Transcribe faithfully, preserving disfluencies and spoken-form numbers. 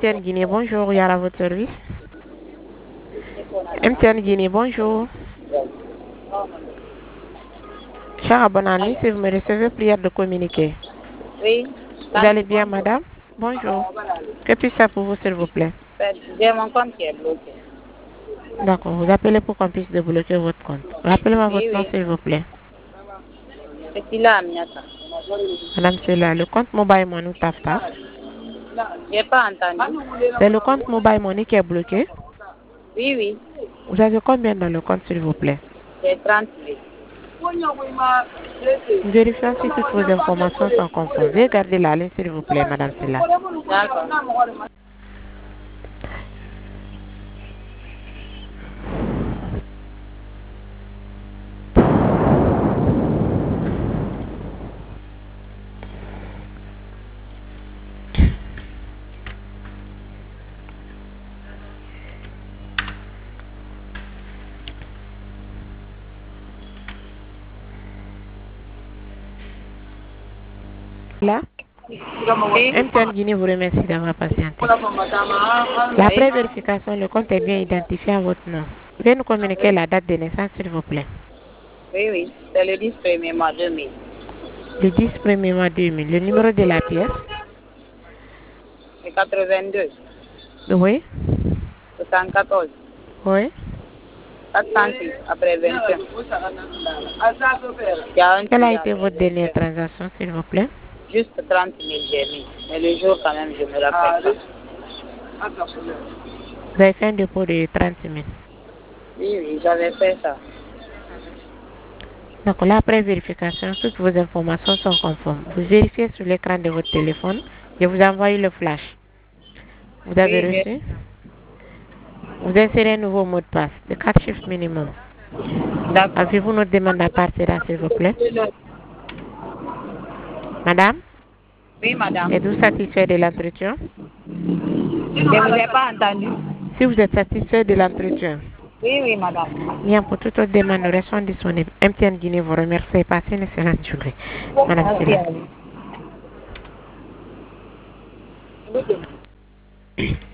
T N Guinée, bonjour, il y a votre service. M T N Guinée, bonjour. Chère Bonani, si vous me recevez, prière de communiquer. Oui. Vous allez bien, madame? Bonjour. Que puis-je faire pour vous, s'il vous plaît? J'ai mon compte qui est bloqué. D'accord, vous appelez pour qu'on puisse débloquer votre compte. Rappelez-moi Oui, votre nom, oui. s'il vous plaît. C'est là, Miata. Madame, c'est là, le compte Mobile Money ou Taf Taf. J'ai pas entendu. C'est le compte Mobile Money qui est bloqué. Oui, oui. Vous avez combien dans le compte, s'il vous plaît? J'ai trente mille. Nous vérifions si toutes vos informations sont conformes. Veuillez garder la ligne, s'il vous plaît, madame Silla. D'accord. Là, Oui. M T N Guinée vous remercie d'avoir patienté. La Oui. pré-vérification, le compte est bien identifié à votre nom. Veuillez nous communiquer la date de naissance, s'il vous plaît. Oui, oui. C'est le dix premier mois deux mille. Le dix premier mois deux mille. Le numéro de la pièce? C'est quatre-vingt-deux. Oui. soixante-quatorze. Oui. quatre cent six après vingt et un. Il y a un Quelle a petit été après votre dernière vingt et un. transaction, s'il vous plaît? Juste trente mille j'ai mis. Mais le jour, quand même, je me rappelle pas. Vous avez fait un dépôt de trente mille. Oui, oui, j'avais fait ça. Donc là, après vérification, toutes vos informations sont conformes. Vous vérifiez sur l'écran de votre téléphone. Je vous envoie le flash. Vous avez Oui, j'ai... reçu? Vous insérez un nouveau mot de passe de quatre chiffres minimum. D'accord. Avez-vous notre demande à partir là, s'il vous plaît? Madame, Oui, madame. êtes-vous satisfait de l'entretien? Je ne vous ai pas entendu. Si vous êtes satisfait de l'entretien, Oui, oui, madame. bien pour toute autre demande, nous restons disponibles. M T N Guinée vous remercie et passez une excellente journée. Madame Merci Silla. à vous.